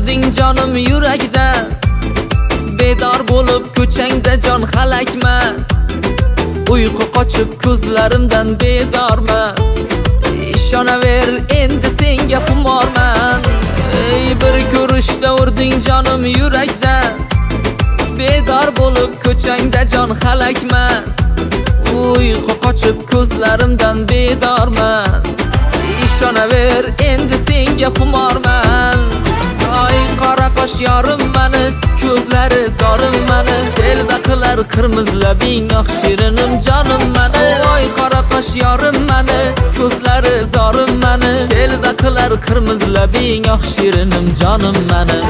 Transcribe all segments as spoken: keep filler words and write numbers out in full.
urding jonim yurakda, bedor bo'lib ko'changda jon halakman. Uyqu qochib ko'zlarimdan bedorman. Ishonaver endi senga xumorman. Ey bir ko'rishda urding jonim yurakda, bedor bo'lib ko'changda jon halakman. Uyqu qochib ko'zlarimdan bedorman. Ishonaver endi senga xumorman. Ay qora qosh yorim mani, ko'zlari zorim mani, telba qilar qirmiz labing, oq shirinim jonim mani. Ay qora qosh yorim mani, ko'zlari zorim mani, telba qilar qirmiz labing, oq shirinim jonim mani.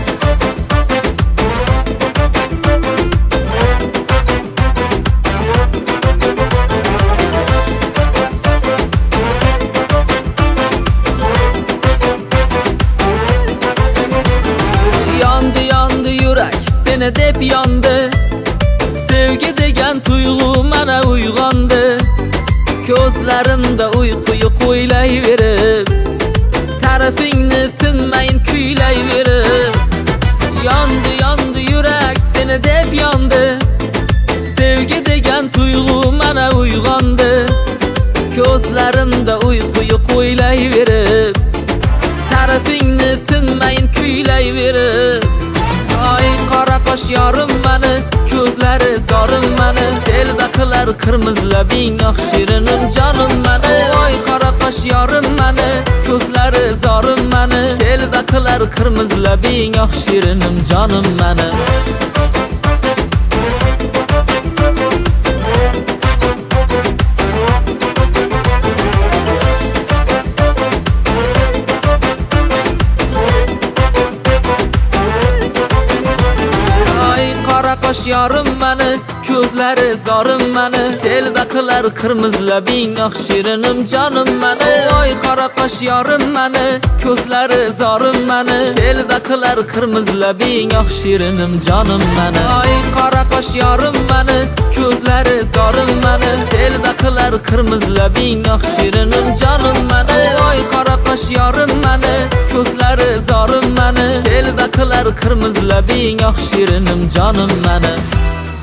Seni deb yondi, sevgi degan tuyg'u mana uyg'ondi. Ko'zlarimda uyquyu qo'ylayverib, tarafingni tinmayin kuylayverib. Yondi yondi yurak seni deb yondi, sevgi degan tuyg'u mana uyg'ondi. Ko'zlarimda uyquyu qo'ylayverib, tarafingni tinmayin kuylayverib. Ay qora qosh yorim mani, ko'zlari zorim mani, telba qilar qirmiz labing, oq shirinim jonim mani. Ay qora qosh yorim mani, ko'zlari zorim mani, telba qilar qirmiz labing, oq shirinim jonim mani. Qosh yorim mani, ko'zlari zorim mani, telba qilar qirmiz labing, oq shirinim jonim mani. Oy qora qosh yorim mani, ko'zlari zorim mani, telba qilar qirmiz labing, oq shirinim jonim mani. Oy qora qosh yorim mani, ko'zlari zorim mani, telba qilar qirmiz labing, oq shirinim jonim mani. Oy qora qosh yorim mani, ko'zlari zorim mani, telba qilar qirmiz labing, oq shirinim jonim mani.